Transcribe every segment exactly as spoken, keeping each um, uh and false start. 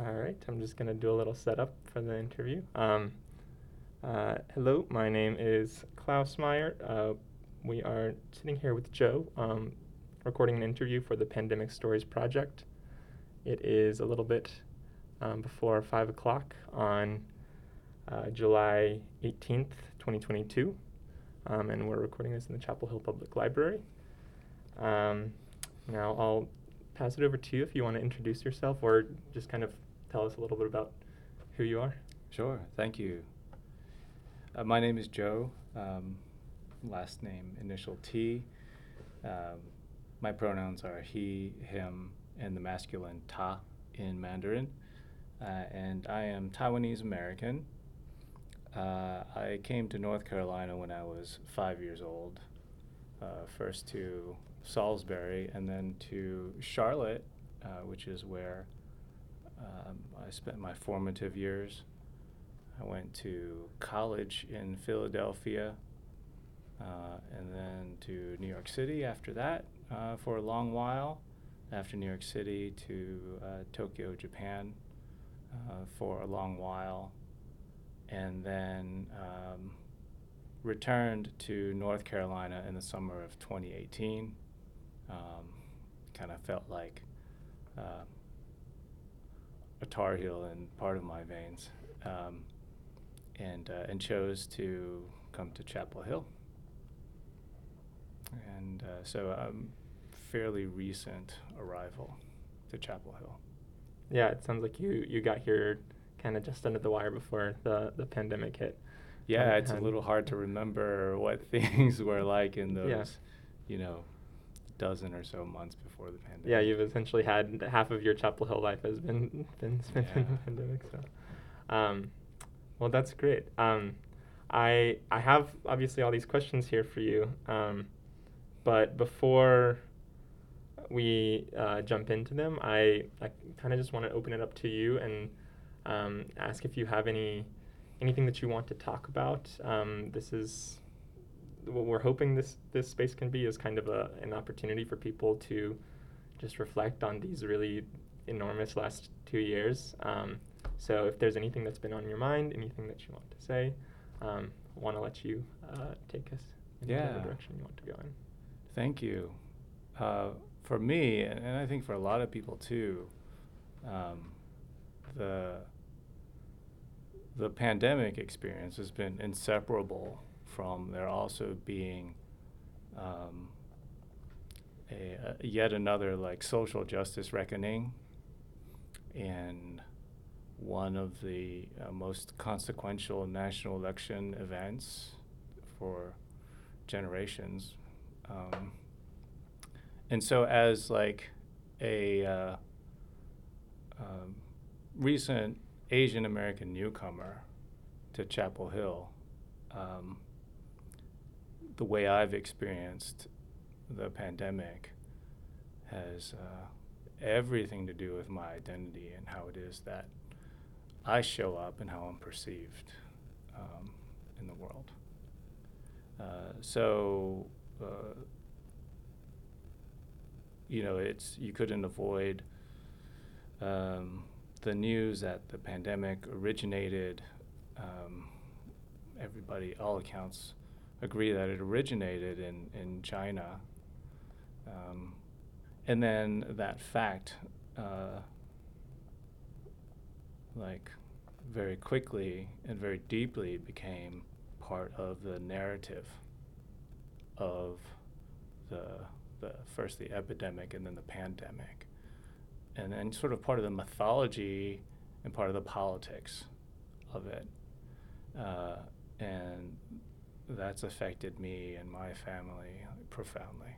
All right, I'm just going to do a little setup for the interview. Um, uh, hello, my name is Klaus Meyer. Uh, we are sitting here with Joe, um, recording an interview for the Pandemic Stories Project. It is a little bit um, before five o'clock on uh, July eighteenth, twenty twenty-two, um, and we're recording this in the Chapel Hill Public Library. Um, now I'll pass it over to you if you want to introduce yourself or just kind of tell us a little bit about who you are. Sure, thank you. Uh, my name is Joe, um, last name initial T. Um, my pronouns are he, him, and the masculine ta in Mandarin. Uh, and I am Taiwanese American. Uh, I came to North Carolina when I was five years old, uh, first to Salisbury and then to Charlotte, uh, which is where um, I spent my formative years. I went to college in Philadelphia uh, and then to New York City after that uh, for a long while. After New York City to uh, Tokyo, Japan uh, for a long while. And then um, returned to North Carolina in the summer of twenty eighteen. Um, kind of felt like uh, a Tar Heel in part of my veins, um, and uh, and chose to come to Chapel Hill. And uh, so I'm fairly recent arrival to Chapel Hill. Yeah, it sounds like you, you got here kind of just under the wire before the, the pandemic hit. Yeah, Um, it's a little hard to remember what things were like in those, Yeah. you know, dozen or so months before the pandemic. Yeah, you've essentially had half of your Chapel Hill life has been been spent in Yeah. the pandemic. So, um, well, that's great. Um, I I have obviously all these questions here for you, um, but before we uh, jump into them, I I kind of just want to open it up to you and um, ask if you have any anything that you want to talk about. Um, this is what we're hoping this this space can be is kind of a an opportunity for people to just reflect on these really enormous last two years. Um, so if there's anything that's been on your mind, anything that you want to say, um, I want to let you uh, take us in Yeah. whatever direction you want to go in. Thank you. Uh, for me, and, and I think for a lot of people too, um, the the pandemic experience has been inseparable from there also being um, a, a yet another like social justice reckoning, and one of the uh, most consequential national election events for generations. Um, and so as like a uh, um, recent Asian American newcomer to Chapel Hill, um, the way I've experienced the pandemic has uh, everything to do with my identity and how it is that I show up and how I'm perceived um, in the world. Uh, so, uh, you know, it's you couldn't avoid um, the news that the pandemic originated. Um, everybody, all accounts, agree that it originated in, in China. Um, and then that fact, uh, like, very quickly and very deeply became part of the narrative of the, the first the epidemic and then the pandemic. And then sort of part of the mythology and part of the politics of it. Uh, and that's affected me and my family profoundly.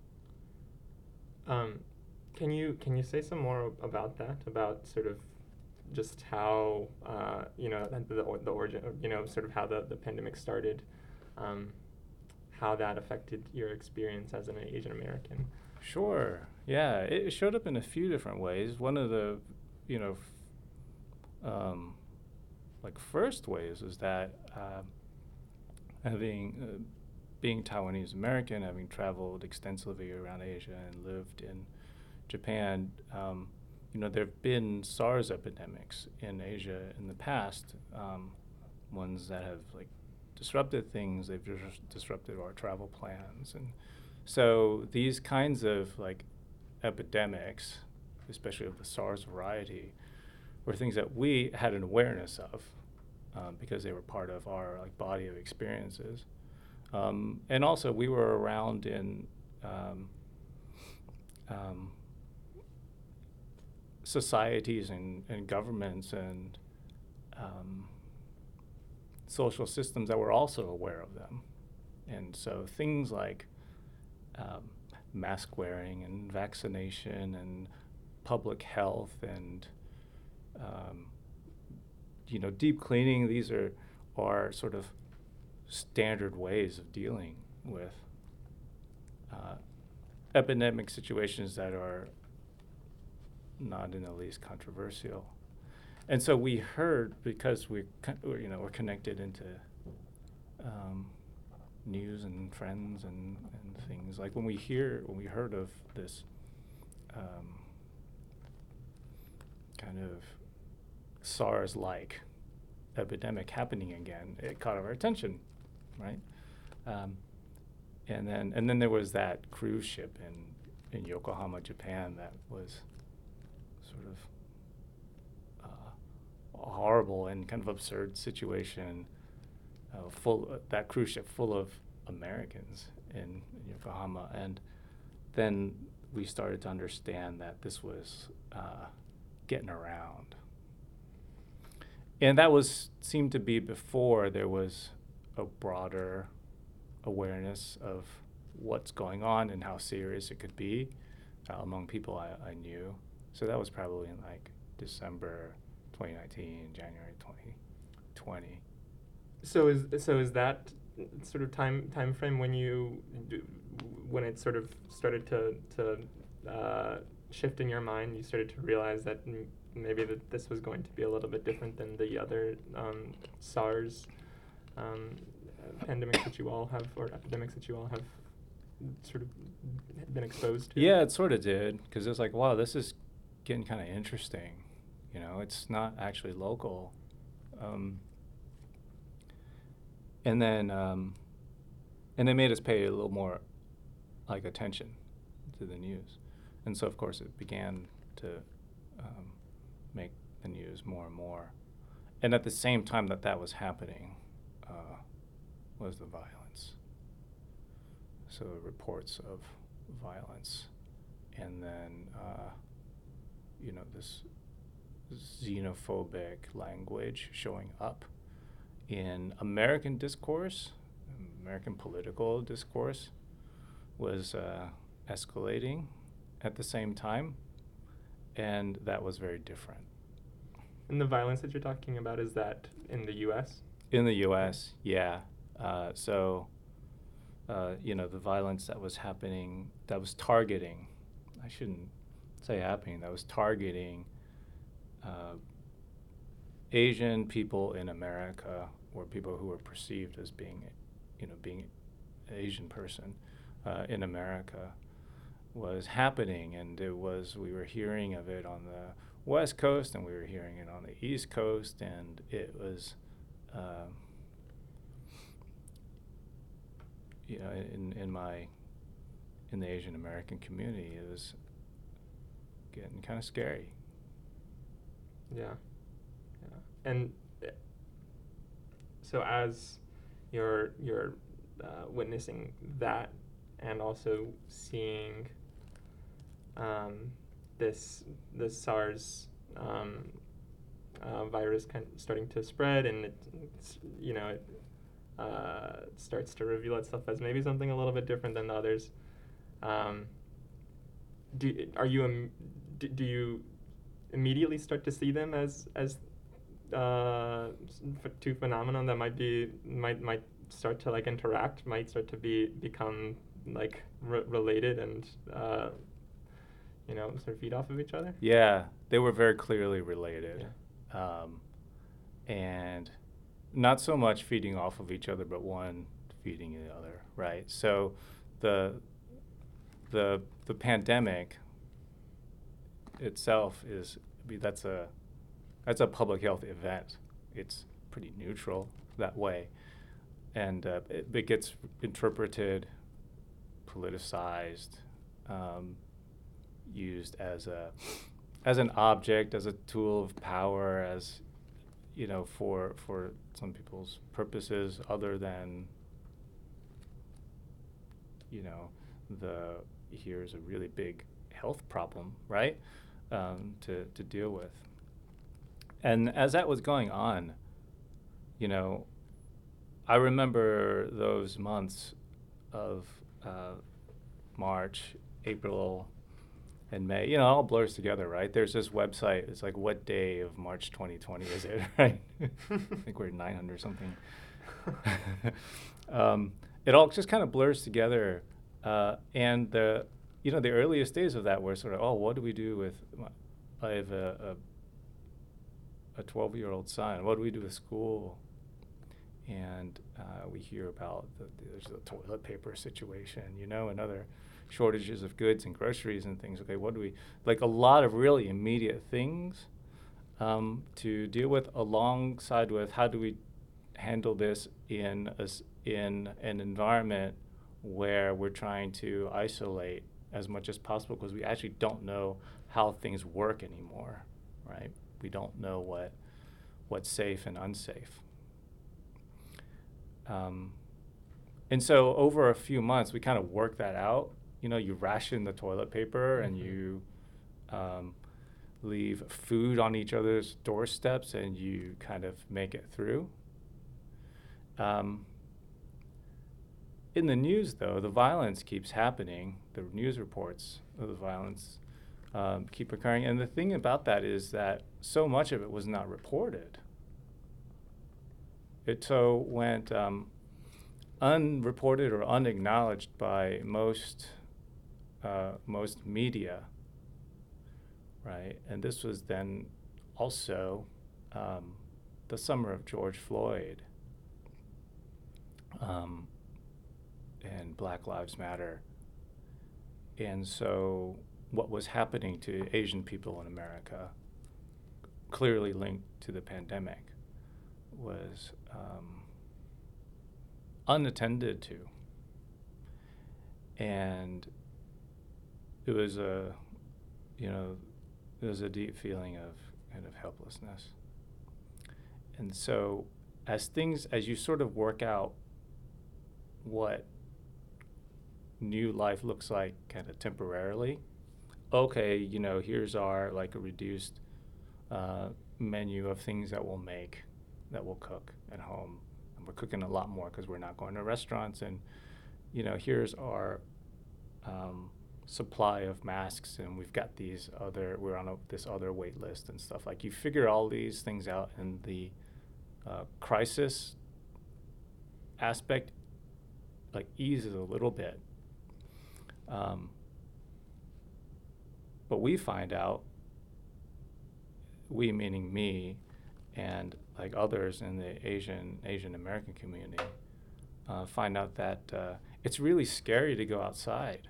Um, can you can you say some more about that? About sort of just how uh, you know the, the the origin, you know, sort of how the, the pandemic started, um, how that affected your experience as an Asian American. Sure. Yeah, it showed up in a few different ways. One of the, you know, f- um, like first ways is that uh, having uh, being Taiwanese American, having traveled extensively around Asia and lived in Japan, um, you know, there have been SARS epidemics in Asia in the past, um, ones that have like disrupted things. They've dis- disrupted our travel plans, and so these kinds of like epidemics, especially of the SARS variety, were things that we had an awareness of um, because they were part of our like body of experiences, um, and also we were around in um, um, societies and, and governments and um, social systems that were also aware of them. And so things like um, mask wearing and vaccination and public health and um, you know, deep cleaning, these are, are sort of standard ways of dealing with uh, epidemic situations that are not in the least controversial. And so we heard, because we, you know, we're connected into um, news and friends and, and things. Like when we hear, when we heard of this um, kind of SARS-like epidemic happening again, it caught our attention, right? Um, and then, and then there was that cruise ship in in Yokohama, Japan, that was sort of uh, a horrible and kind of absurd situation. Uh, full uh, that cruise ship full of Americans in, in Yokohama, and then we started to understand that this was uh, getting around. And that was seemed to be before there was a broader awareness of what's going on and how serious it could be uh, among people I, I knew. So that was probably in like December twenty nineteen, January twenty twenty. So is so is that sort of time time frame when you do, when it sort of started to to uh, shift in your mind? You started to realize that m- maybe that this was going to be a little bit different than the other um, SARS um, uh, pandemics that you all have, or epidemics that you all have sort of been exposed to. Yeah, it sort of did, because it's like, wow, this is getting kind of interesting. You know, it's not actually local. Um, and then, um, and they made us pay a little more, like, attention to the news, and so of course it began to um, make the news more and more. And at the same time that that was happening, uh, was the violence. So reports of violence, and then uh, you know, this xenophobic language showing up in American discourse, American political discourse, was uh, escalating at the same time, and that was very different. And the violence that you're talking about, is that in the U S? In the U S, yeah. Uh, so, uh, you know, the violence that was happening, that was targeting, I shouldn't say happening, that was targeting uh, Asian people in America, or people who were perceived as being, you know, being an Asian person uh, in America, was happening. And it was, we were hearing of it on the West Coast, and we were hearing it on the East Coast, and it was, uh, you know, in, in my, in the Asian American community, it was getting kind of scary. Yeah, yeah. And uh, so as you're you're uh, witnessing that, and also seeing um, this this SARS um, uh, virus kind of starting to spread, and it, it's, you know, it uh, starts to reveal itself as maybe something a little bit different than the others. Um, do are you um, do, do you immediately start to see them as as uh, f- two phenomenon that might be might might start to like interact, might start to be become like re- related and uh, you know, sort of feed off of each other? Yeah, they were very clearly related, yeah. um, and not so much feeding off of each other, but one feeding the other, right? So the the the pandemic itself is, I mean, that's a that's a public health event. It's pretty neutral that way, and uh, it, it gets interpreted, politicized, um, used as a as an object, as a tool of power, as you know, for for some people's purposes other than, you know, the here's a really big health problem, right? Um, to to deal with. And as that was going on, you know, I remember those months of uh, March, April, and May. You know, it all blurs together, right? There's this website. It's like, what day of March twenty twenty is it, right? I think we're nine hundred something. um, it all just kind of blurs together. Uh, and the, you know, the earliest days of that were sort of, oh, what do we do with, I have a, a, a twelve-year-old son. What do we do with school? And uh, we hear about the, there's the toilet paper situation, you know, and other shortages of goods and groceries and things. Okay, what do we, like a lot of really immediate things um, to deal with, alongside with how do we handle this in a, in an environment where we're trying to isolate as much as possible, because we actually don't know how things work anymore, right? We don't know what what's safe and unsafe. Um, and so over a few months, we kind of work that out. You know, you ration the toilet paper, mm-hmm. and you um, leave food on each other's doorsteps, and you kind of make it through. Um, in the news, though, the violence keeps happening. The news reports of the violence um, keep occurring. And the thing about that is that so much of it was not reported. It so went um, unreported or unacknowledged by most uh, most media, right? And this was then also um, the summer of George Floyd um, and Black Lives Matter. And so what was happening to Asian people in America, clearly linked to the pandemic, was um, unattended to. And it was a, you know, it was a deep feeling of kind of helplessness. And so as things, as you sort of work out what new life looks like kind of temporarily, okay, you know, here's our like a reduced uh, menu of things that we'll make, that we'll cook at home. And we're cooking a lot more because we're not going to restaurants. And, you know, here's our um, supply of masks, and we've got these other, we're on a, this other wait list and stuff. Like, you figure all these things out, and the uh, crisis aspect like eases a little bit. Um, but we find out, we meaning me and like others in the Asian Asian American community, uh, find out that uh, it's really scary to go outside,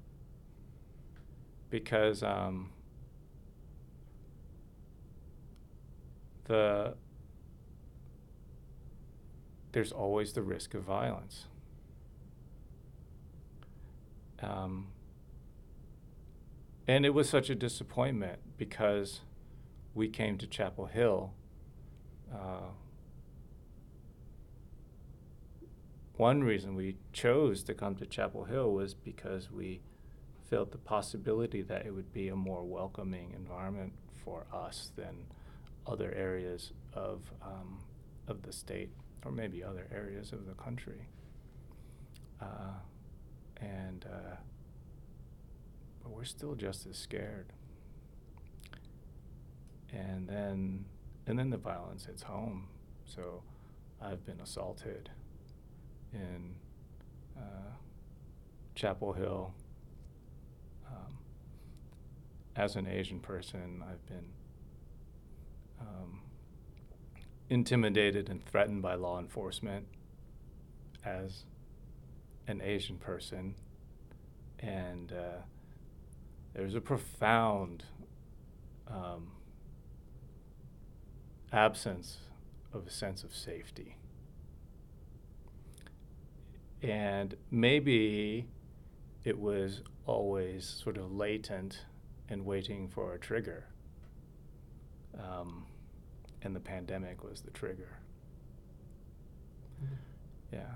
because um, the there's always the risk of violence. Um, and it was such a disappointment, because we came to Chapel Hill. Uh, one reason we chose to come to Chapel Hill was because we felt the possibility that it would be a more welcoming environment for us than other areas of um, of the state, or maybe other areas of the country. Uh, and uh, but we're still just as scared. And then and then the violence hits home. So I've been assaulted in uh, Chapel Hill. Um, as an Asian person, I've been um, intimidated and threatened by law enforcement as an Asian person. And uh, there's a profound um, absence of a sense of safety. And maybe it was always sort of latent and waiting for a trigger. Um, and the pandemic was the trigger. Mm-hmm. Yeah.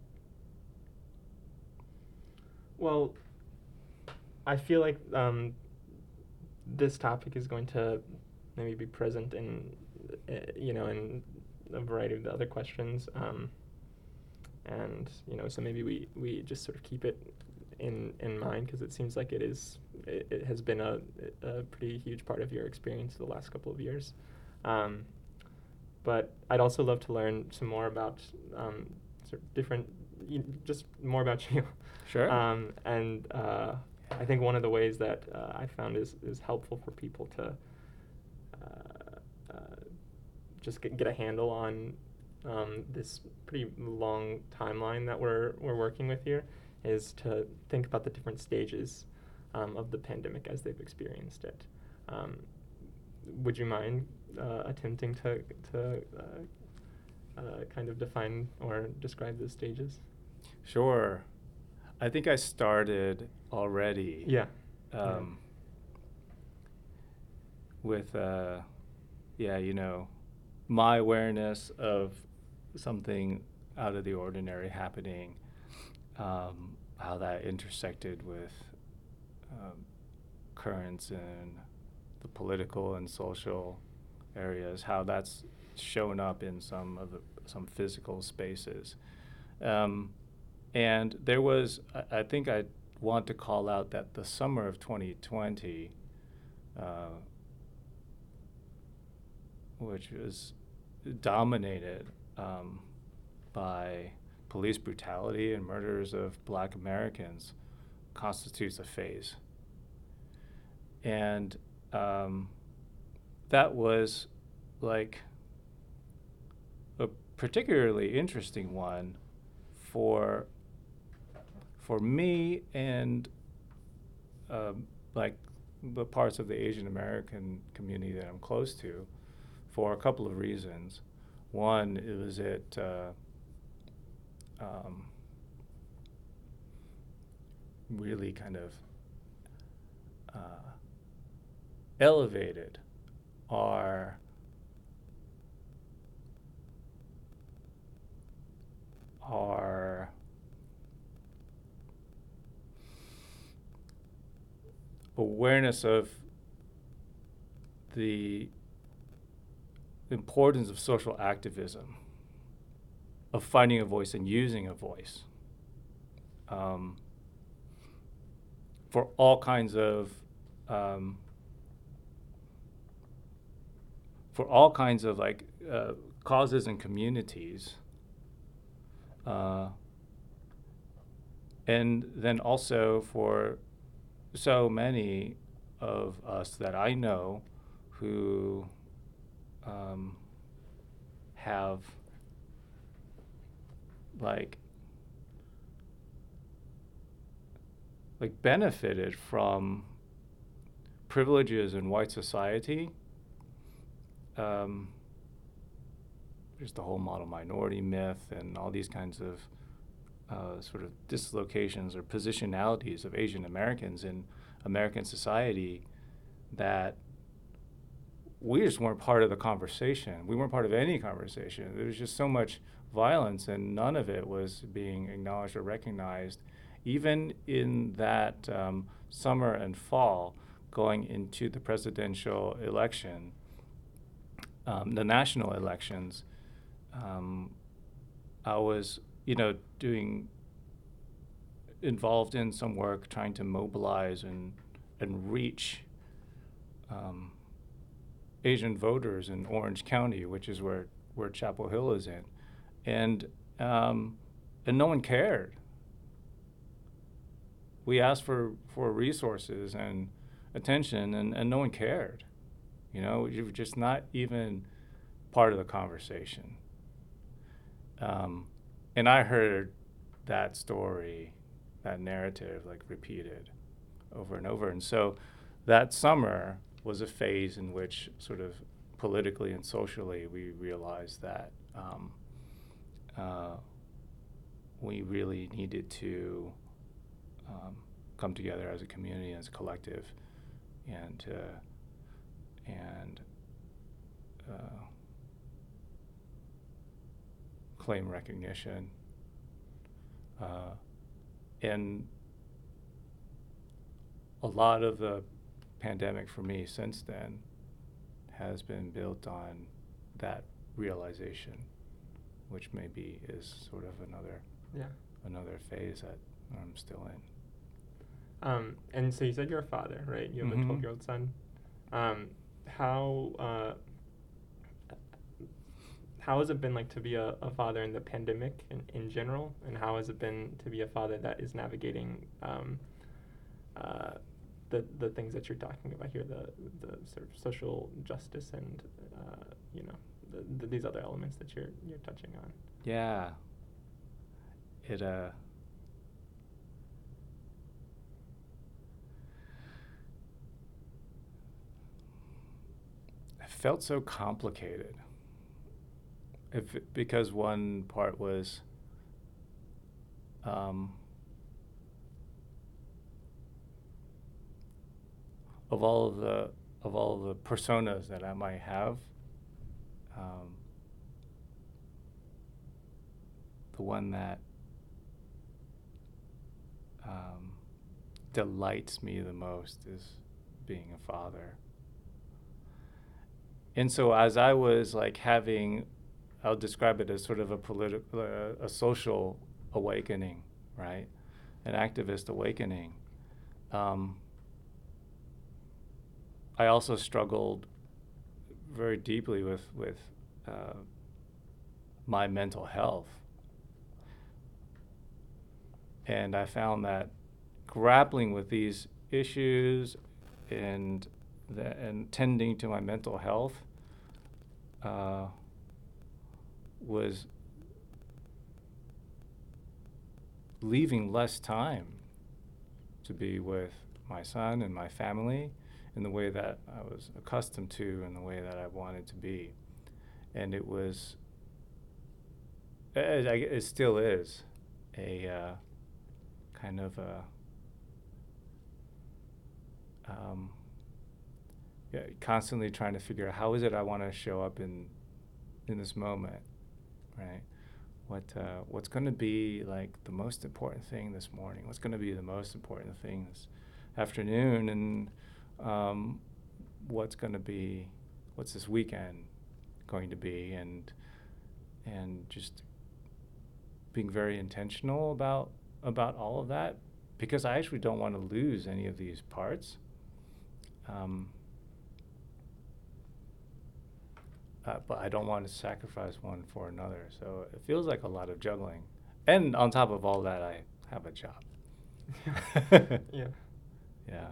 Well, I feel like um, this topic is going to maybe be present in, uh, you know, in a variety of the other questions. Um, and, you know, so maybe we, we just sort of keep it in, in mind, because it seems like it is, it, it has been a, a pretty huge part of your experience the last couple of years. Um, but I'd also love to learn some more about um, sort of different, you, just more about you. Sure. Um, and uh, I think one of the ways that uh, I found is, is helpful for people to uh, uh, just get, get a handle on um, this pretty long timeline that we're we're working with here, is to think about the different stages um, of the pandemic as they've experienced it. Um, would you mind uh, attempting to to uh, uh, kind of define or describe those stages? Sure. I think I started already. Yeah. Um, yeah. With, uh, yeah, you know, my awareness of something out of the ordinary happening, um, how that intersected with um, currents in the political and social areas, how that's shown up in some of the some physical spaces. Um, and there was, I, I think I want to call out that the summer of twenty twenty, uh, which was dominated um, by police brutality and murders of Black Americans, constitutes a phase. And um, that was like a particularly interesting one for for me and um, like the parts of the Asian American community that I'm close to, for a couple of reasons. One, it was it uh, um, really kind of uh, elevated our our awareness of the importance of social activism, of finding a voice and using a voice um, for all kinds of um, for all kinds of like uh, causes and communities, uh, and then also for so many of us that I know who um, have like like benefited from privileges in white society. Um, there's the whole model minority myth and all these kinds of uh, sort of dislocations or positionalities of Asian Americans in American society that we just weren't part of the conversation. We weren't part of any conversation. There was just so much violence, and none of it was being acknowledged or recognized. Even in that um, summer and fall, going into the presidential election, um, the national elections, um, I was, you know, doing, involved in some work trying to mobilize and and reach um, Asian voters in Orange County, which is where, where Chapel Hill is in, and um, and no one cared. We asked for, for resources and attention, and, and no one cared. You know, you were just not even part of the conversation. Um, and I heard that story, that narrative, like repeated over and over. And so that summer, was a phase in which sort of politically and socially we realized that um, uh, we really needed to um, come together as a community, as a collective, and uh, and uh, claim recognition. Uh, and a lot of the pandemic for me since then has been built on that realization, which maybe is sort of another Yeah. another phase that I'm still in. Um, and so you said you're a father, right? You have Mhm. a twelve-year-old son. Um, how uh, how has it been like to be a, a father in the pandemic in, in general, and how has it been to be a father that is navigating um, uh, the the things that you're talking about here, the the sort of social justice and uh, you know the, the, these other elements that you're you're touching on? Yeah. It uh it felt so complicated. If it- because one part was um, of all of the of all of the personas that I might have, um, the one that um, delights me the most is being a father. And so as I was like having, I'll describe it as sort of a political, uh, a social awakening, right? An activist awakening. Um, I also struggled very deeply with with uh, my mental health, and I found that grappling with these issues and the, and tending to my mental health uh, was leaving less time to be with my son and my family in the way that I was accustomed to, in the way that I wanted to be. And it was, it, it still is, a uh, kind of a, um, yeah, constantly trying to figure out how is it I want to show up in in this moment, right? What uh, what's going to be like the most important thing this morning? What's going to be the most important thing this afternoon? And um, what's going to be, what's this weekend going to be? And and just being very intentional about about all of that, because I actually don't want to lose any of these parts. Um, Uh, but I don't want to sacrifice one for another. So it feels like a lot of juggling. And on top of all that, I have a job. Yeah. Yeah.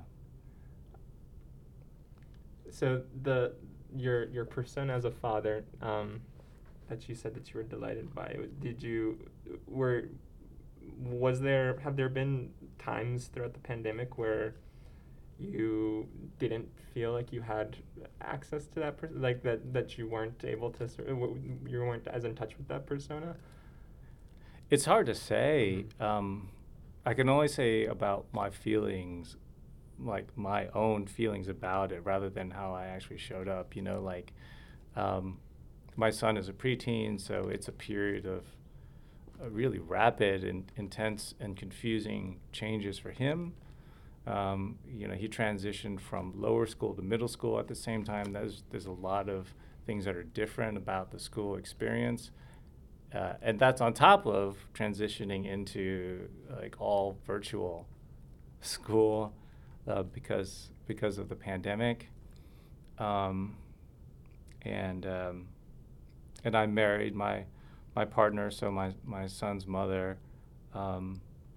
So the your your persona as a father, um, that you said that you were delighted by, did you were was there have there been times throughout the pandemic where you didn't feel like you had access to that person, like that that you weren't able to sort of, you weren't as in touch with that persona? It's hard to say. Um, I can only say about my feelings, like my own feelings about it, rather than how I actually showed up. You know, like um, my son is a preteen, so it's a period of uh, really rapid and intense and confusing changes for him. Um, you know, he transitioned from lower school to middle school at the same time. There's there's a lot of things that are different about the school experience, uh, and that's on top of transitioning into like all virtual school uh, because because of the pandemic. Um, and um, and I married my my partner, so my my son's mother. Um,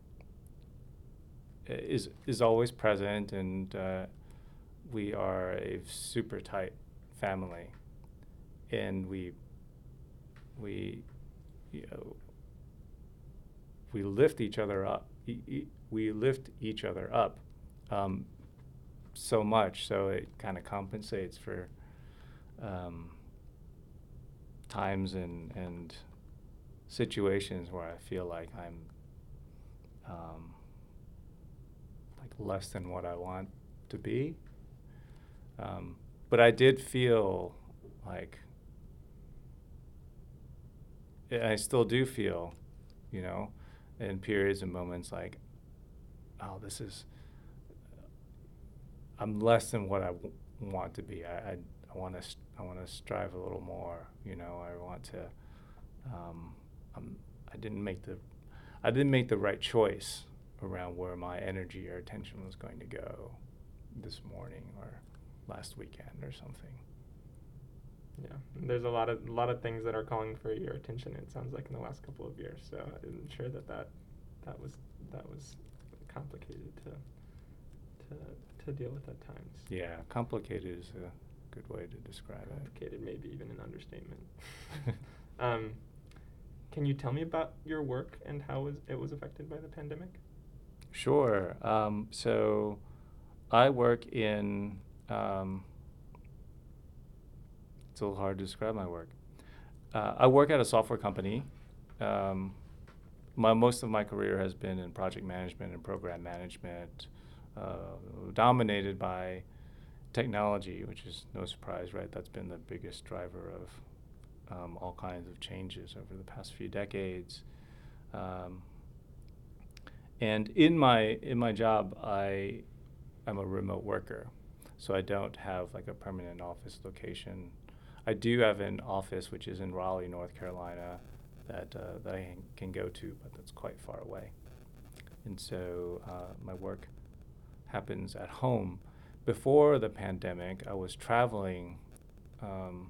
is is always present, and uh, we are a super tight family, and we we you know, we lift each other up. E- e- we lift each other up, um, so much, so it kind of compensates for um, times and and situations where I feel like I'm um, like less than what I want to be. Um, but I did feel like, I still do feel, you know, in periods and moments like, oh, this is, I'm less than what I w- want to be. I, I, I want to, I want to strive a little more, you know. I want to, um, I'm, I didn't make the, I didn't make the right choice around where my energy or attention was going to go this morning or last weekend or something. Yeah, there's a lot of a lot of things that are calling for your attention. It sounds like in the last couple of years. So I'm sure that that, that was that was complicated to to to deal with at times. Yeah, complicated is a good way to describe it. Complicated, maybe even an understatement. um, can you tell me about your work and how was it was affected by the pandemic? Sure. Um, so I work in. Um, it's a little hard to describe my work. Uh, I work at a software company. Um, my most of my career has been in project management and program management, uh, dominated by technology, which is no surprise, right? That's been the biggest driver of um, all kinds of changes over the past few decades. Um, and in my in my job, I I'm a remote worker, so I don't have like a permanent office location. I do have an office which is in Raleigh, North Carolina, that uh, that I can go to, but that's quite far away. And so uh, my work happens at home. Before the pandemic, I was traveling um,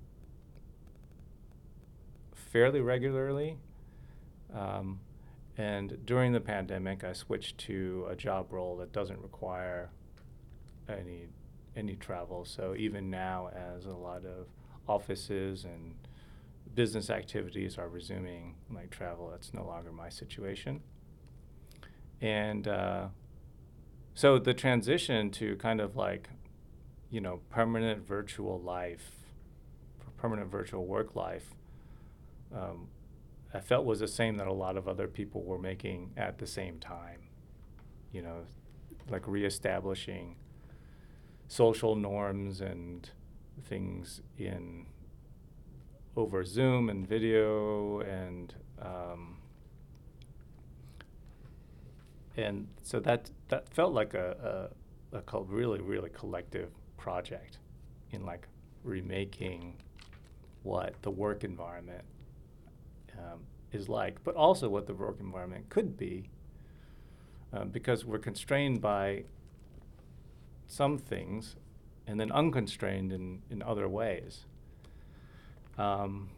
fairly regularly. Um, and during the pandemic, I switched to a job role that doesn't require any any travel. So even now, as a lot of offices and business activities are resuming like travel, that's no longer my situation. And uh, so the transition to kind of like, you know, permanent virtual life, permanent virtual work life, um, I felt was the same that a lot of other people were making at the same time. You know, like reestablishing social norms and things in over Zoom and video, and um, and so that that felt like a, a, a co- really really collective project in like remaking what the work environment um, is like, but also what the work environment could be, um, because we're constrained by some things and then unconstrained in, in other ways. Um,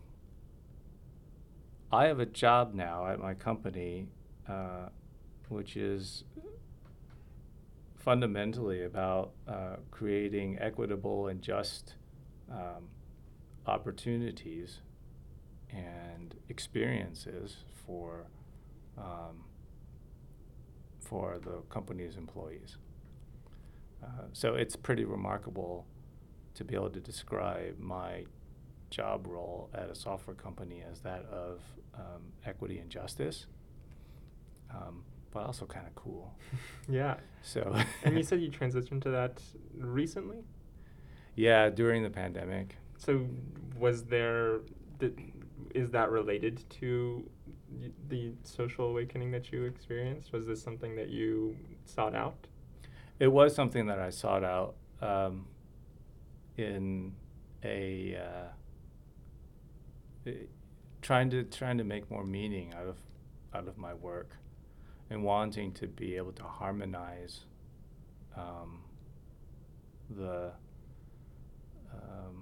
I have a job now at my company, uh, which is fundamentally about uh, creating equitable and just um, opportunities and experiences for um, for the company's employees. Uh, so it's pretty remarkable to be able to describe my job role at a software company as that of um, equity and justice, um, but also kind of cool. Yeah. So. And you said you transitioned to that recently? Yeah, during the pandemic. So was there, did, is that related to y- the social awakening that you experienced? Was this something that you sought out? It was something that I sought out um, in a uh, I- trying to trying to make more meaning out of out of my work, and wanting to be able to harmonize um, the um,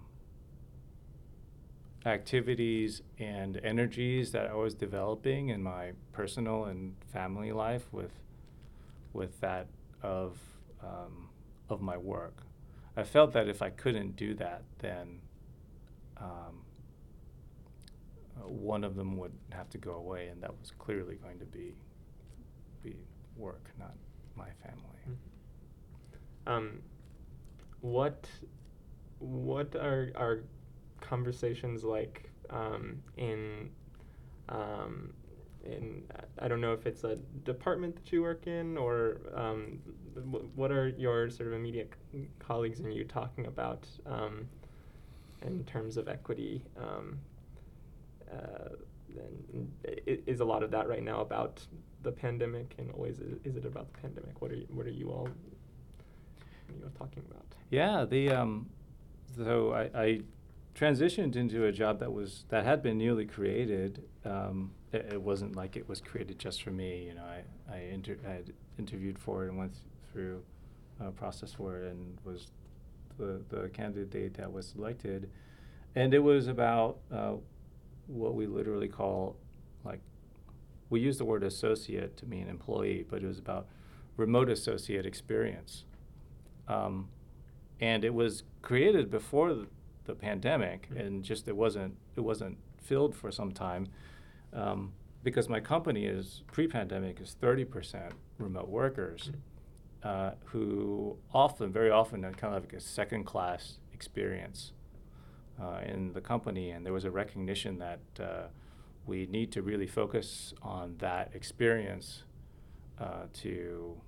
activities and energies that I was developing in my personal and family life with with that of um, of my work. I felt that if I couldn't do that, then um, uh, one of them would have to go away, and that was clearly going to be be work, not my family. Um, what what are are conversations like um, in um, in I don't know if it's a department that you work in, or um, w- what are your sort of immediate c- colleagues and you talking about um, in terms of equity? Um, uh, and i- is a lot of that right now about the pandemic, and always is, is it about the pandemic? What are you, what are you all you know talking about? Yeah, the um, so I, I transitioned into a job that was that had been newly created. Um, it, it wasn't like it was created just for me. You know, I I, inter- I had interviewed for it and went th- through a process for it and was the the candidate that was selected, and it was about uh, what we literally call, like, we use the word associate to mean employee, but it was about remote associate experience. Um, and it was created before the, the pandemic, Mm. and just it wasn't it wasn't filled for some time, um, because my company is pre-pandemic is thirty percent remote workers, Mm. uh, who often, very often, had kind of like a second-class experience uh, in the company, and there was a recognition that uh, we need to really focus on that experience uh, to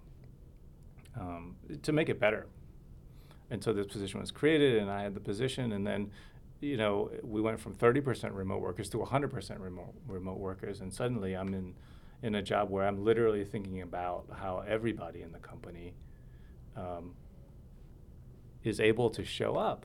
um, to make it better. And so this position was created, and I had the position, and then, you know, we went from thirty percent remote workers to one hundred percent remote remote workers, and suddenly I'm in in a job where I'm literally thinking about how everybody in the company um, is able to show up.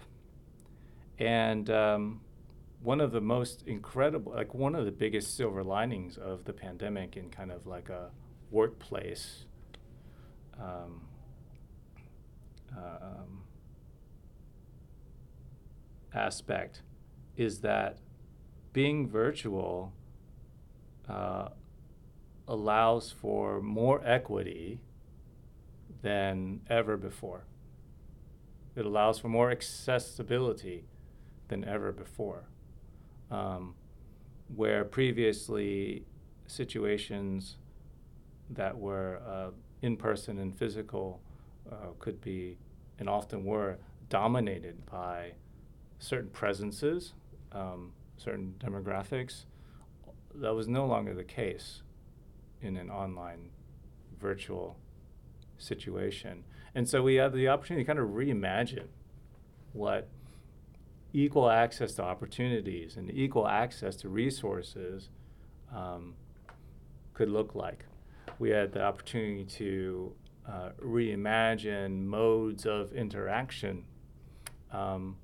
And um, one of the most incredible, like one of the biggest silver linings of the pandemic in kind of like a workplace um, uh, um, aspect is that being virtual uh, allows for more equity than ever before. It allows for more accessibility than ever before. Um, where previously situations that were uh, in person and physical uh, could be, and often were, dominated by certain presences, um, certain demographics, that was no longer the case in an online virtual situation. And so we have the opportunity to kind of reimagine what equal access to opportunities and equal access to resources um, could look like. We had the opportunity to uh, reimagine modes of interaction. Um,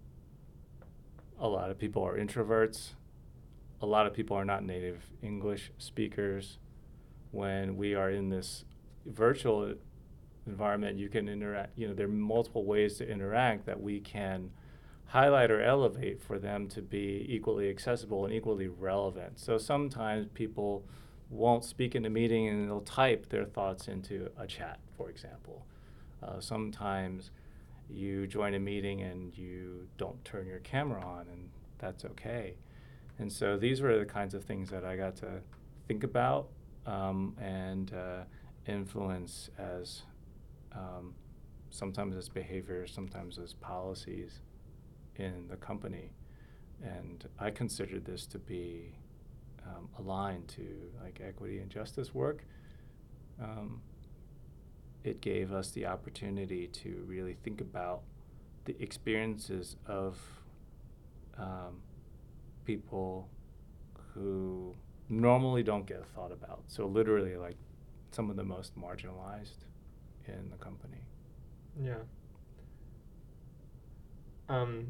a lot of people are introverts. A lot of people are not native English speakers. When we are in this virtual environment, you can interact, you know, there are multiple ways to interact that we can highlight or elevate for them to be equally accessible and equally relevant. So sometimes people won't speak in a meeting and they'll type their thoughts into a chat, for example. Uh, sometimes you join a meeting and you don't turn your camera on, and that's okay. And so these were the kinds of things that I got to think about um, and uh, influence as um, sometimes as behavior, sometimes as policies in the company. And I considered this to be um, aligned to like equity and justice work. Um, it gave us the opportunity to really think about the experiences of um, people who normally don't get thought about. So literally like some of the most marginalized in the company. Yeah. Um,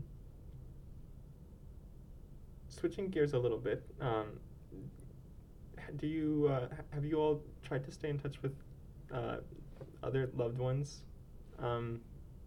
switching gears a little bit, um, h- do you uh, h- have you all tried to stay in touch with uh, other loved ones? Um,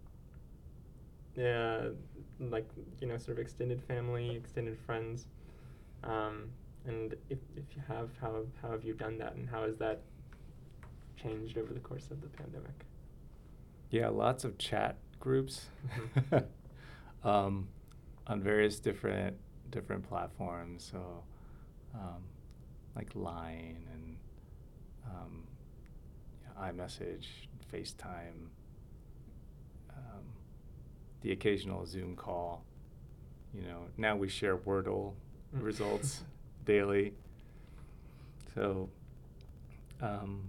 yeah, like you know, sort of extended family, extended friends. Um, and if if you have, how how have you done that, and how has that changed over the course of the pandemic? Yeah, lots of chat groups Mhm. um, on various different different platforms. So, um, like Line and um, yeah, iMessage, FaceTime, the occasional Zoom call. You know, now we share Wordle results daily. So um,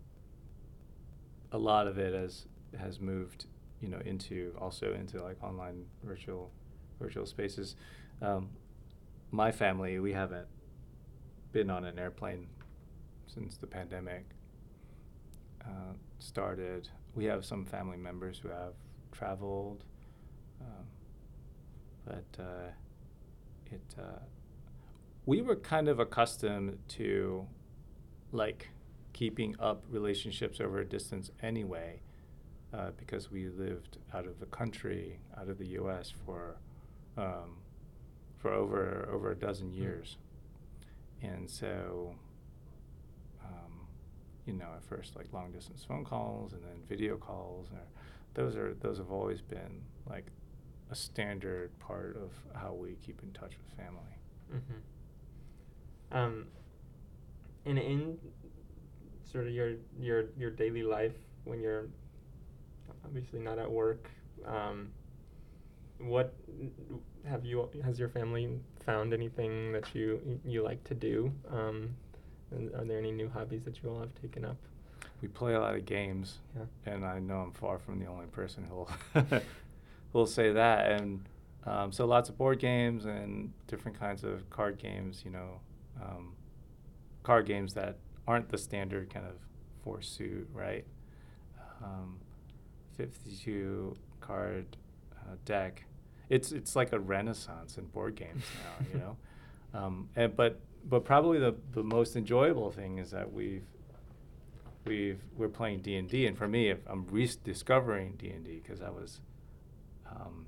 a lot of it has has moved, you know, into also into like online virtual virtual spaces. Um, my family, we haven't been on an airplane since the pandemic uh, started. We have some family members who have traveled, um, but uh, it uh, we were kind of accustomed to like keeping up relationships over a distance anyway, uh, because we lived out of the country, out of the U S for um, for over over a dozen years, and so um, you know, at first like long distance phone calls and then video calls, or those are those have always been like a standard part of how we keep in touch with family. Mm-hmm. Um, and in sort of your your your daily life when you're obviously not at work, um, what have you has your family found anything that you you like to do? Um, and are there any new hobbies that you all have taken up? We play a lot of games, Yeah. and I know I'm far from the only person who'll who'll say that. And um, so lots of board games and different kinds of card games. You know, um, card games that aren't the standard kind of four suit, right? Um, fifty-two card uh, deck. It's it's like a renaissance in board games now, you know. Um, and but but probably the the most enjoyable thing is that we've we've we're playing D and D, and for me, if I'm rediscovering D and D because I was um,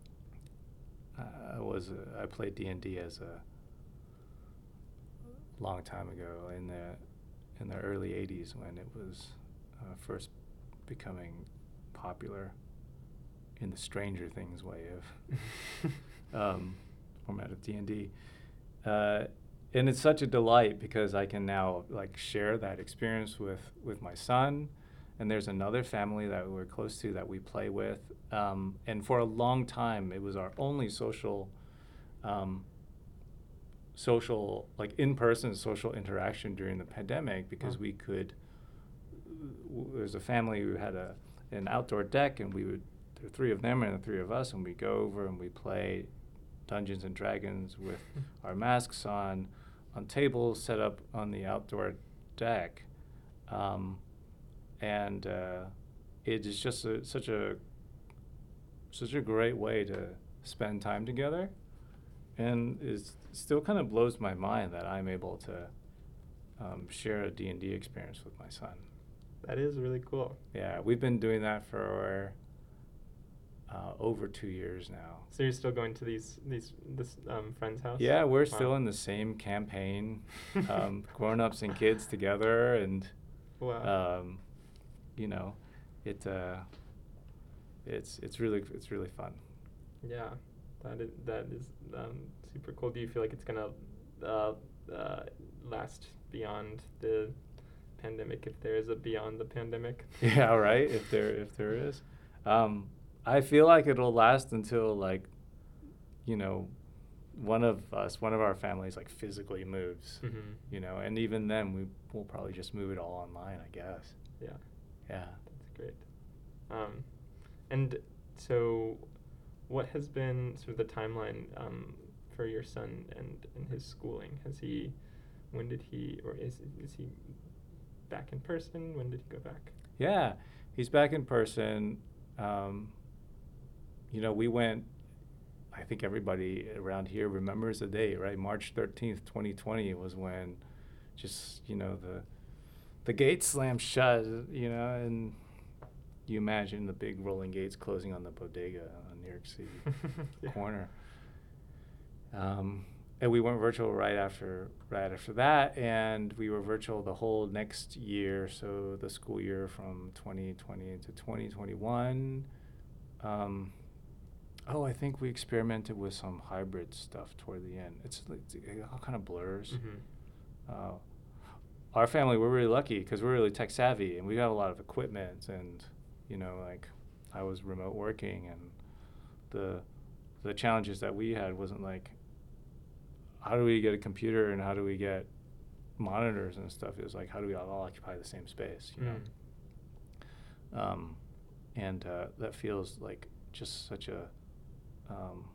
I was uh, I played D and D as a long time ago in the in the early eighties when it was uh, first becoming popular in the Stranger Things way of um, format of D and D. Uh, and it's such a delight because I can now like share that experience with, with my son. And there's another family that we're close to that we play with. Um, and for a long time, it was our only social, um, social like in-person social interaction during the pandemic because Wow. we could. W- there's a family who had a an outdoor deck, and we would there were three of them and the three of us, and we go over and we play Dungeons and Dragons with our masks on, on tables set up on the outdoor deck, um, and uh, it is just a, such a such a great way to spend time together, and it still kind of blows my mind that I'm able to um, share a D and D experience with my son. That is really cool. Yeah, we've been doing that for uh, over two years now. So you're still going to these these this um, friend's house? Yeah, we're Wow. still in the same campaign, um, grown-ups and kids together, and Wow. um, you know, it uh, it's it's really it's really fun. Yeah, that is that is um, super cool. Do you feel like it's gonna uh, uh, last beyond the pandemic, if there is a beyond the pandemic? Yeah, right. If there if there is, um, I feel like it'll last until like, you know, one of us, one of our families, like physically moves. Mm-hmm. You know, and even then, we will probably just move it all online, I guess. Yeah. Yeah. That's great. Um, and so, what has been sort of the timeline um, for your son and, and his schooling? Has he, when did he, or is is he back in person? When did he go back? Yeah, he's back in person. Um, you know, we went, I think everybody around here remembers the date, right? March thirteenth, twenty twenty was when just, you know, the the gates slammed shut, you know, and you imagine the big rolling gates closing on the bodega on New York City Yeah. corner. Um, and we went virtual right after right after that, and we were virtual the whole next year, so the school year from twenty twenty to twenty twenty-one. Um, oh, I think we experimented with some hybrid stuff toward the end. It's, it's it all kind of blurs. Mm-hmm. Uh, our family, we're really lucky because we're really tech savvy, and we have a lot of equipment, and you know, like I was remote working, and the the challenges that we had wasn't like, how do we get a computer and how do we get monitors and stuff? It was like, how do we all occupy the same space, you know? Mm. Um, and uh, that feels like just such a, um,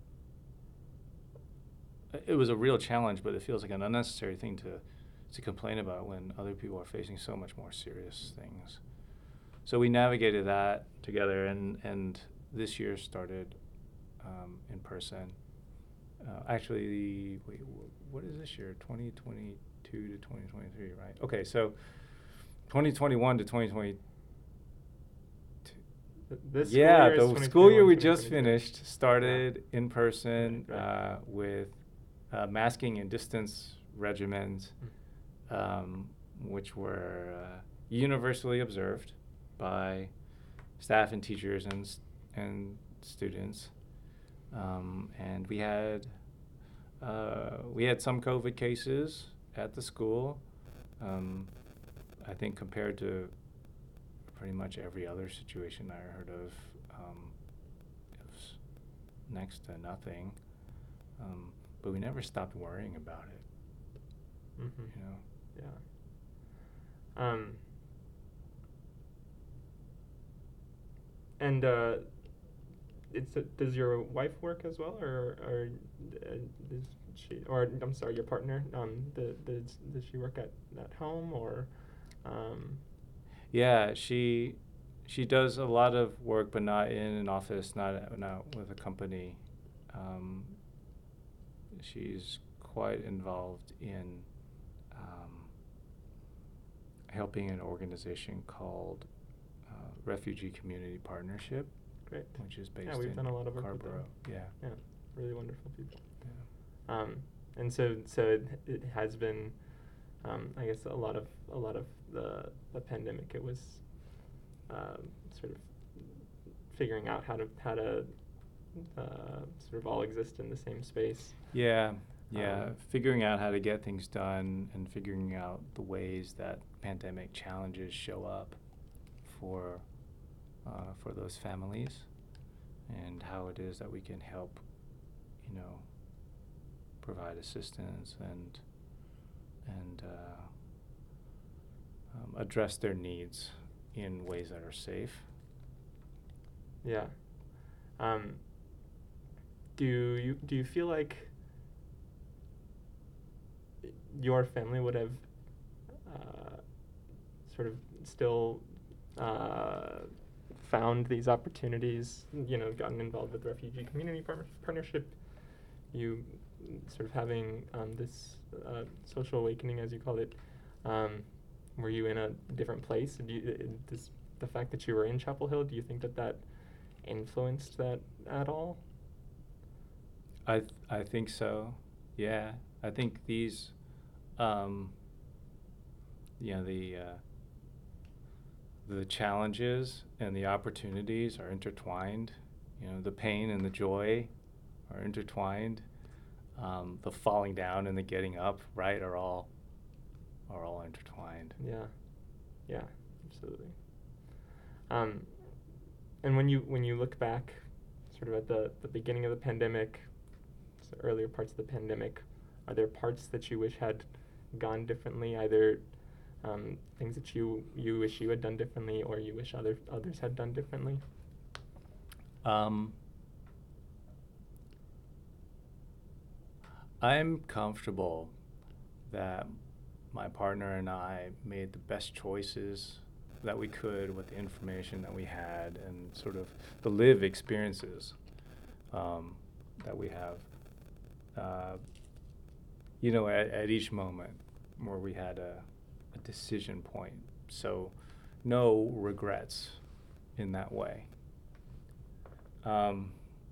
it was a real challenge, but it feels like an unnecessary thing to, to complain about when other people are facing so much more serious things. So we navigated that together, and, and this year started um, in person. Uh, actually, wait, wh- what is this year? twenty twenty-two to twenty twenty-three, right? Okay, so twenty twenty-one to twenty twenty. This Yeah, school year the is school year we twenty twenty-one, just twenty twenty-two. finished started in person Right, right. uh, with uh, masking and distance regimens, Mm. um, which were uh, universally observed by staff and teachers and s- and students. Um, and we had uh, we had some COVID cases at the school. Um, I think compared to pretty much every other situation I heard of, um, it was next to nothing. Um, but we never stopped worrying about it. Mm-hmm. You know. Yeah. Um. And uh, it's a, does your wife work as well, or or uh, does she? Or I'm sorry, your partner. Um, the, does does she work at, at home or? Um, Yeah, she she does a lot of work, but not in an office, not not with a company. Um, she's quite involved in um, helping an organization called uh, Refugee Community Partnership, great. which is based Yeah, we've in done a lot of work with them. Scarborough. Yeah. Yeah, really wonderful people. Yeah. Um, and so so it, it has been, um, I guess a lot of a lot of the the pandemic. It was um, sort of figuring out how to how to uh, sort of all exist in the same space. Yeah, yeah. Um, Figuring out how to get things done and figuring out the ways that pandemic challenges show up for uh, for those families, and how it is that we can help, you know, provide assistance and and uh, um, address their needs in ways that are safe. Yeah. Um, do you do you feel like your family would have uh, sort of still uh, found these opportunities? You know, gotten involved with Refugee Community Par- Partnership. You sort of having um, this uh, social awakening, as you called it. Um, were you in a different place? Do you, uh, does the fact that you were in Chapel Hill, do you think that that influenced that at all? I th- I think so. Yeah, I think these, um, you know, the uh, the challenges and the opportunities are intertwined. You know, the pain and the joy are intertwined. Um, the falling down and the getting up, right, are all are all intertwined. Yeah, yeah, absolutely. Um, and when you when you look back, sort of at the, the beginning of the pandemic, so earlier parts of the pandemic, are there parts that you wish had gone differently? Either um, things that you you wish you had done differently, or you wish other others had done differently? Um, I'm comfortable that my partner and I made the best choices that we could with the information that we had and sort of the live experiences um, that we have. Uh, you know, at, at each moment where we had a, a decision point. So no regrets in that way. Um,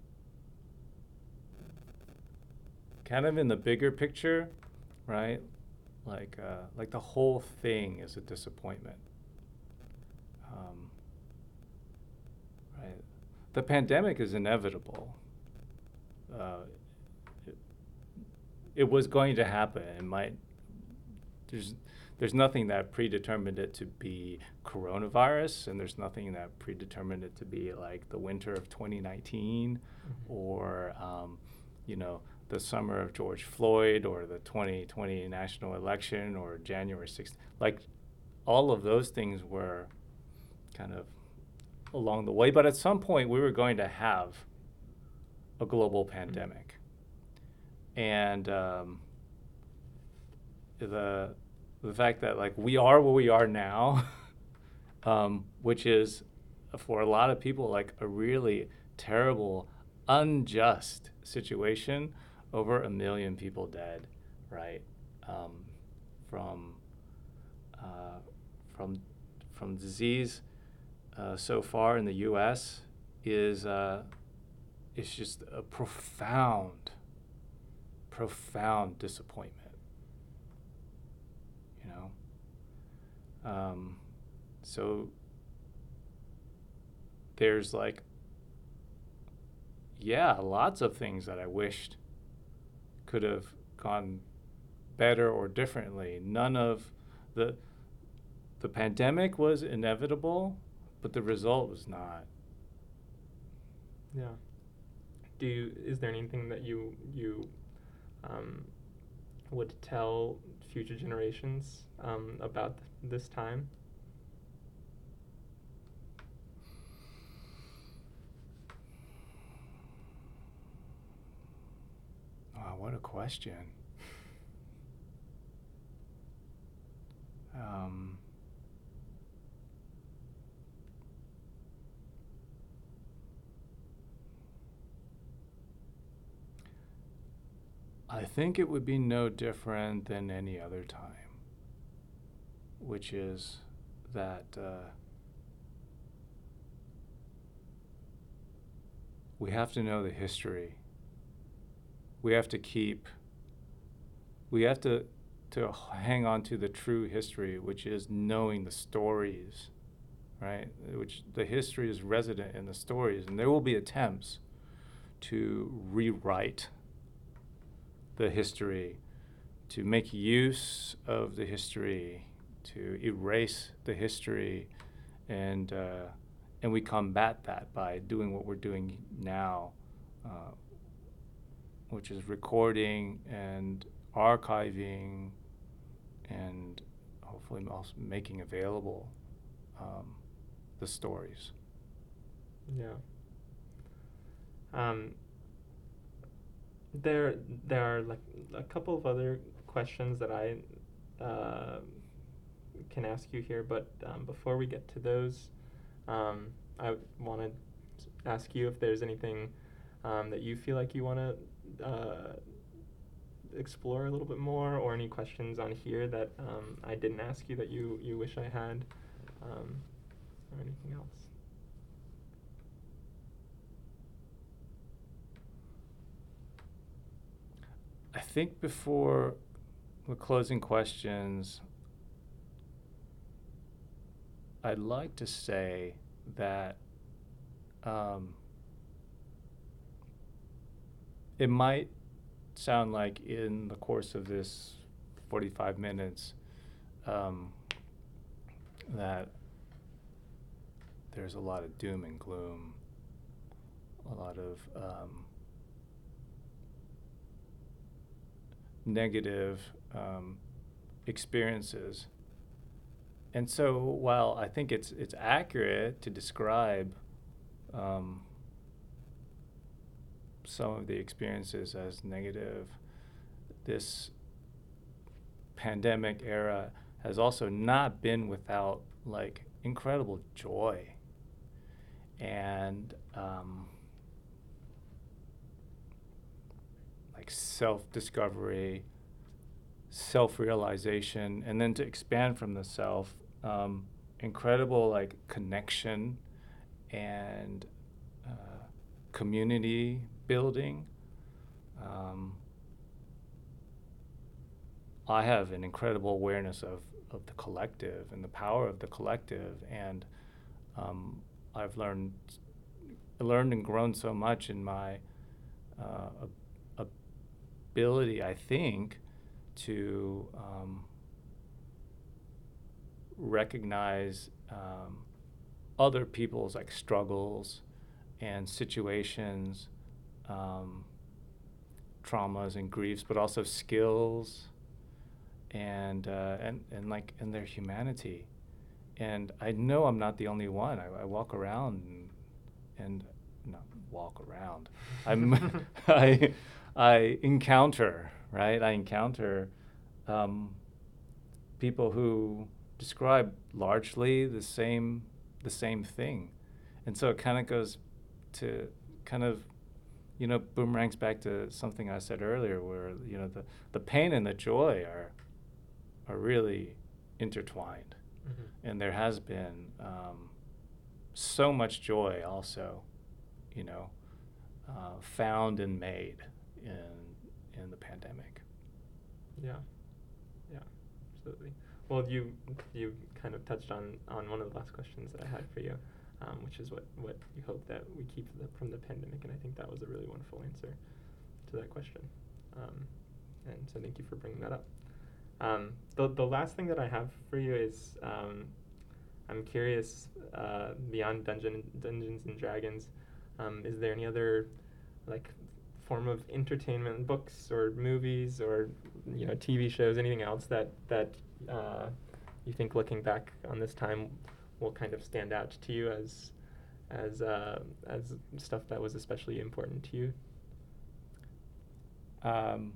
kind of in the bigger picture, right? Like, uh, like the whole thing is a disappointment. Um, right? The pandemic is inevitable. Uh, it, it was going to happen. It might. There's, there's nothing that predetermined it to be coronavirus, and there's nothing that predetermined it to be like the winter of twenty nineteen, Mm-hmm. or um, you know, the summer of George Floyd, or the twenty twenty national election, or January sixth. Like, all of those things were kind of along the way, but at some point we were going to have a global pandemic. And um, the the fact that like we are where we are now, um, which is for a lot of people like a really terrible, unjust situation. Over a million people dead, right? Um, from uh, from from disease uh, so far in the U S is uh, is just a profound, profound disappointment. You know, um, so there's like, yeah, lots of things that I wished could have gone better or differently. None of the the pandemic was inevitable, but the result was not. Yeah. Do you, is there anything that you you um, would tell future generations um, about th- this time? Wow, what a question. Um, I think it would be no different than any other time, which is that uh, we have to know the history. We have to keep, we have to, to hang on to the true history, which is knowing the stories, right? Which the history is resident in the stories, and there will be attempts to rewrite the history, to make use of the history, to erase the history, and uh, and we combat that by doing what we're doing now, uh, which is recording and archiving, and hopefully also making available um, the stories. Yeah. Um, there, there are like a couple of other questions that I uh, can ask you here, but um, before we get to those, um, I want to ask you if there's anything um, that you feel like you want to uh, explore a little bit more, or any questions on here that um, I didn't ask you that you, you wish I had, um, or anything else. I think before the closing questions, I'd like to say that um, it might sound like in the course of this forty-five minutes um, that there's a lot of doom and gloom, a lot of um, negative um, experiences. And so while I think it's it's accurate to describe um, some of the experiences as negative, this pandemic era has also not been without like incredible joy and um, like self-discovery, self-realization, and then to expand from the self, um, incredible like connection and uh, community building. Um, I have an incredible awareness of, of the collective and the power of the collective, and um, I've learned learned and grown so much in my uh, ability, I think, to um, recognize um, other people's like struggles and situations, um, traumas and griefs, but also skills and uh, and and like and their humanity. And I know I'm not the only one. I, I walk around and, and not walk around. I'm I I encounter right. I encounter um, people who describe largely the same the same thing, and so it kind of goes to kind of you know boomerangs back to something I said earlier, where you know the the pain and the joy are are really intertwined. Mm-hmm. And there has been um, so much joy also, you know, uh, found and made in in the pandemic. Yeah, yeah, absolutely. Well, you you kind of touched on, on one of the last questions that I had for you, um, which is what, what you hope that we keep the, from the pandemic, and I think that was a really wonderful answer to that question. Um, and so thank you for bringing that up. Um, the the last thing that I have for you is um, I'm curious, uh, beyond Dungeon Dungeons and Dragons, um, is there any other like form of entertainment, books or movies or you know T V shows, anything else that that uh, you think looking back on this time will kind of stand out to you as as uh, as stuff that was especially important to you? Um,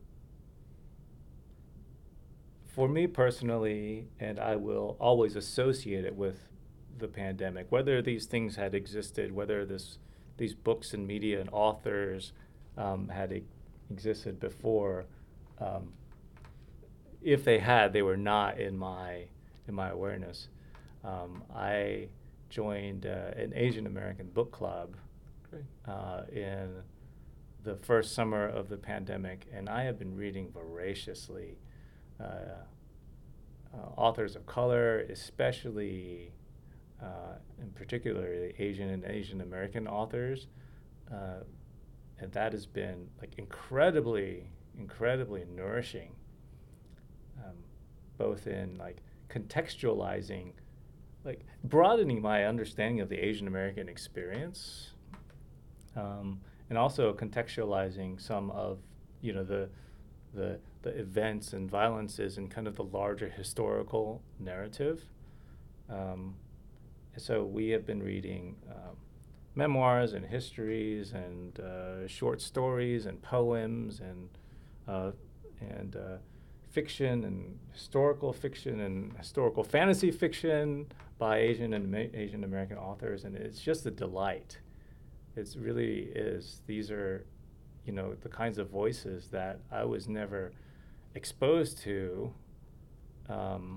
For me personally, and I will always associate it with the pandemic, whether these things had existed, whether this, these books and media and authors um, had e- existed before, um, if they had, they were not in my in my awareness. Um, I joined uh, an Asian American book club uh, in the first summer of the pandemic, and I have been reading voraciously. Uh, uh, authors of color, especially uh, in particular Asian and Asian American authors, uh, and that has been like incredibly, incredibly nourishing, um, both in like contextualizing, like broadening my understanding of the Asian American experience, um, and also contextualizing some of you know the the the events and violences in kind of the larger historical narrative. Um, so we have been reading um, memoirs and histories and uh, short stories and poems and uh, and uh, fiction and historical fiction and historical fantasy fiction by Asian and Ama- Asian American authors, and it's just a delight. It really is. These are, you know, the kinds of voices that I was never exposed to, um,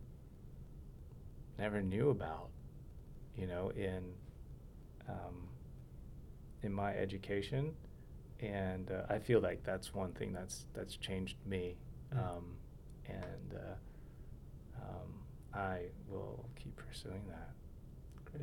never knew about, you know, in um, in my education, and uh, I feel like that's one thing that's that's changed me, um, and uh, um, I will keep pursuing that. Great.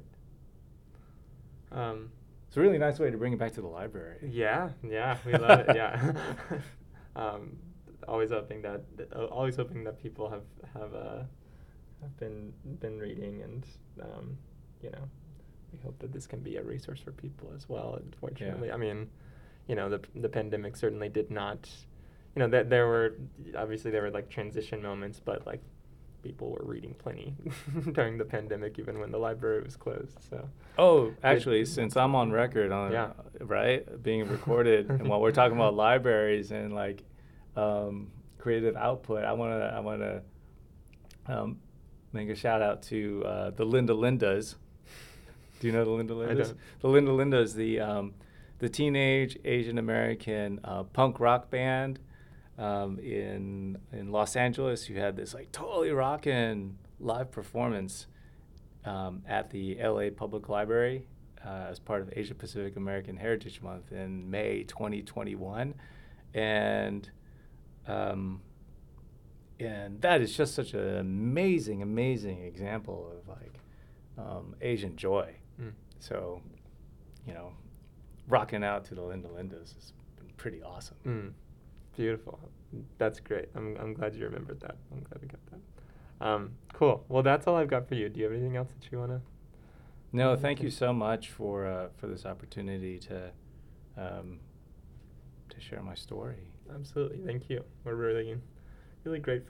Um, it's a really nice way to bring it back to the library. Yeah, yeah, we love it. Yeah. um, always hoping that uh, always hoping that people have have uh, have been been reading, and um, you know, we hope that this can be a resource for people as well. Unfortunately, yeah. I mean, you know, the the pandemic certainly did not, you know, that there were obviously there were like transition moments, but like people were reading plenty during the pandemic, even when the library was closed. So. Oh, actually, it, since I'm on record on yeah. right being recorded, and while we're talking about libraries and like um, creative output, I want to I want to um, make a shout out to uh, the Linda Lindas. Do you know the Linda Lindas? I don't. The Linda Lindas, the um, the teenage Asian American uh, punk rock band um, in in Los Angeles, who had this like totally rockin' live performance um, at the L A Public Library uh, as part of Asia Pacific American Heritage Month in May twenty twenty-one, and um, and that is just such an amazing, amazing example of like um, Asian joy. Mm. So, you know, rocking out to the Linda Lindas has been pretty awesome. Mm. Beautiful. That's great. I'm I'm glad you remembered that. I'm glad we got that. Um, cool. Well, that's all I've got for you. Do you have anything else that you want to? No, thank you so much for uh, for this opportunity to um, to share my story. Absolutely. Thank you. We're really, really grateful.